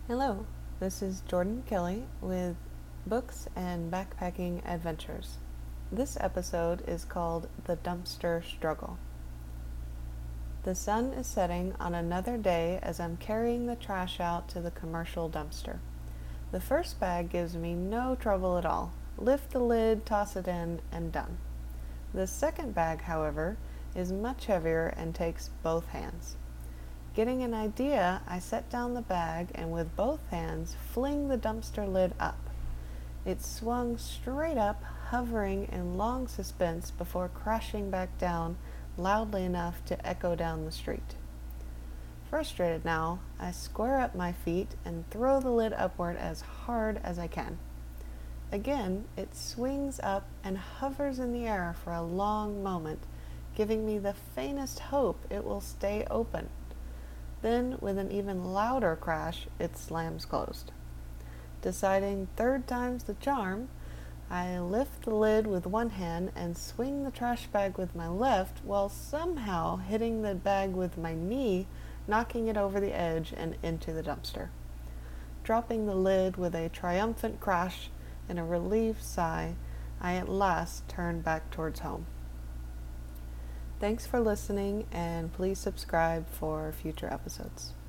Hello, this is Jordan Kelly with Books and Backpacking Adventures. This episode is called The Dumpster Struggle. The sun is setting on another day as I'm carrying the trash out to the commercial dumpster. The first bag gives me no trouble at all. Lift the lid, toss it in, and done. The second bag, however, is much heavier and takes both hands. Getting an idea, I set down the bag and with both hands fling the dumpster lid up. It swung straight up, hovering in long suspense before crashing back down loudly enough to echo down the street. Frustrated now, I square up my feet and throw the lid upward as hard as I can. Again, it swings up and hovers in the air for a long moment, giving me the faintest hope it will stay open. Then, with an even louder crash, it slams closed. Deciding third time's the charm, I lift the lid with one hand and swing the trash bag with my left while somehow hitting the bag with my knee, knocking it over the edge and into the dumpster. Dropping the lid with a triumphant crash and a relieved sigh, I at last turn back towards home. Thanks for listening, and please subscribe for future episodes.